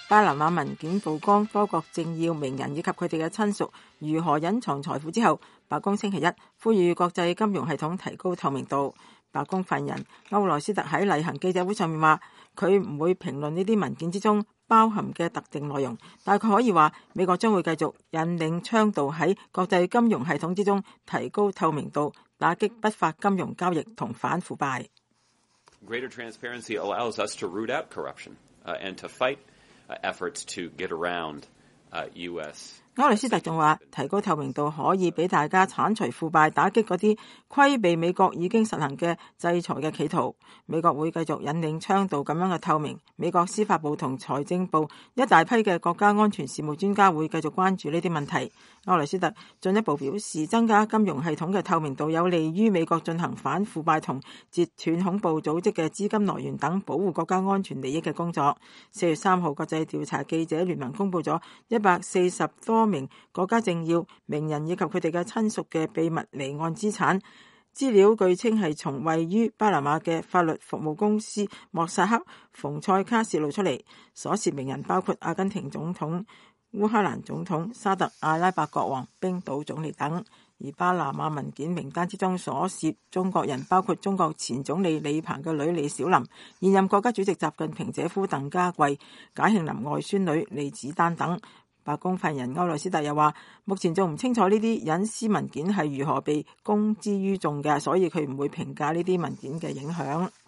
巴拿馬文件曝光多國政要、名人以及佢哋嘅親屬如何隱藏財富之後，白宮星期一呼籲國際金融系統提高透明度。白宮發言人歐萊斯特喺例行記者會上面話，佢唔會評論呢啲文件之中包含嘅特定內容，但係佢可以話美國將會繼續引領倡導喺國際金融系統之中提高透明度，打擊不法金融交易同反腐敗。 Greater transparency allows us to root out corruption, and to fight efforts to get around U.S. 歐萊斯特仲話，提高透明度可以俾大家剷除腐敗，打擊嗰啲規避美國已經實行嘅制裁嘅企圖。美國會繼續引領倡導咁樣嘅透明。美國司法部同財政部一大批嘅國家安全事務專家會繼續關注呢啲問題。歐萊斯特進一步表示，增加金融系統嘅透明度有利於美國進行反腐敗同截斷恐怖組織嘅資金來源等保護國家安全利益嘅工作。4月3號，國際調查記者聯盟公佈咗140多名國家政要、名人以及佢哋嘅親屬嘅秘密離岸資產資料，據稱係從位於巴拿馬嘅法律服務公司莫薩克馮塞卡泄露出嚟。所涉名人包括阿根廷總統、烏克蘭總統、沙特阿拉伯國王、冰島總理等。而巴拿馬文件名單之中所涉中國人包括中國前總理李鵬嘅女李小琳、現任國家主席習近平姐夫鄧家貴、賈慶林外孫女李子丹等。白宮發言人歐萊斯特又話，目前仲唔清楚呢啲隱私文件係如何被公之於眾嘅，所以佢唔會評價呢啲文件嘅影響。